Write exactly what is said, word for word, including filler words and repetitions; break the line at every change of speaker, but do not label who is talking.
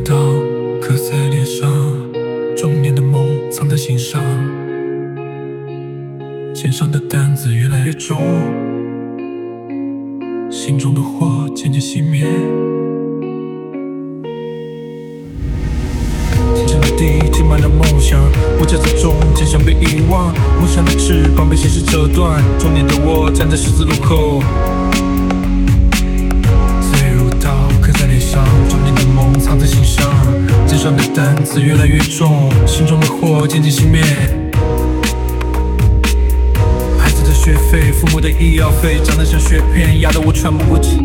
刀刻在脸上，中年的梦藏在心上，肩上的担子越来越重，心中的火渐渐熄灭。天真的地挤满了梦想，我夹着中间想被遗忘，梦想的翅膀被现实折断，中年的我站在十字路口，刺锐如刀刻在脸上，中年的梦藏在心上，肩上的担子越来越重，心中的火渐渐熄灭。孩子的学费，父母的医药费，长得像雪片，压得我喘不过气。